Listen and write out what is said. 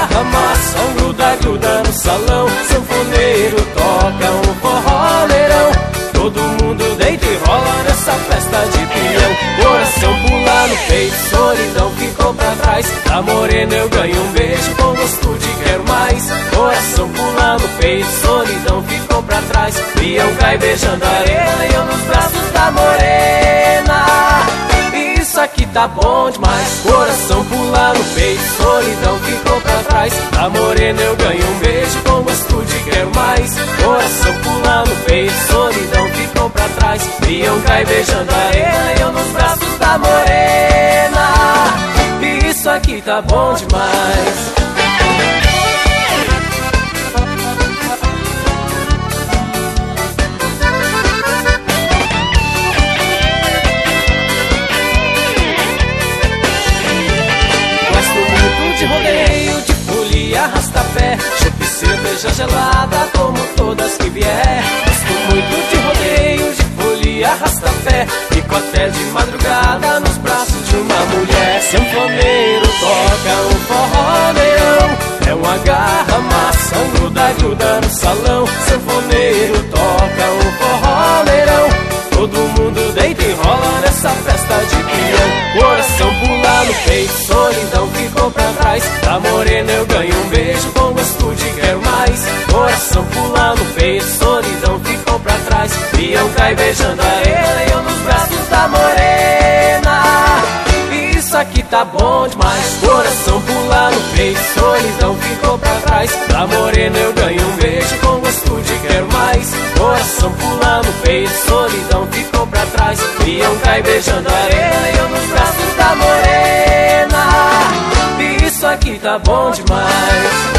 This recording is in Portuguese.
agarra, massa, gruda, gruda no salão. Sanfoneiro toca um forroleirão. Todo mundo deita e rola nessa festa de pinhão. Coração pula no peito, solidão ficou pra trás. Da morena eu ganho um beijo, com gosto de quero mais. Coração pula no peito, solidão ficou pra trás. Pião cai beijando a arena e eu nos braços da morena. Isso aqui tá bom demais. Coração pula no peito, solidão ficou pra trás. Da morena eu ganho um beijo, com gosto de quero mais. Coração pula no peito, solidão ficou pra trás. Pião cai beijando a arena e eu nos braços da morena. Isso aqui tá bom demais. De rodeio, de folia, arrasta-pé, chope, cerveja gelada, como todas que vier. Gosto muito de rodeio, de folia, arrasta-pé, fico até de madrugada nos braços de uma mulher. Sanfoneiro toca um forroleirão, é um agarra, massa, gruda, gruda no salão. Sanfoneiro toca um forroleirão, todo mundo deita e rola nessa festa de pinhão. Coração pula no peito, solidão ficou pra trás. Da morena eu ganho um beijo, com gosto de quero mais. Coração pula no peito, solidão ficou pra trás. Pião cai beijando a arena e eu nos braços da morena. Isso aqui tá bom demais. Coração pula no peito, solidão ficou pra trás. Da morena eu ganho um beijo, com gosto de quero mais. Coração pula no peito, solidão ficou pra trás. Pião cai beijando a arena e eu nos braços da morena. Isso aqui tá bom demais.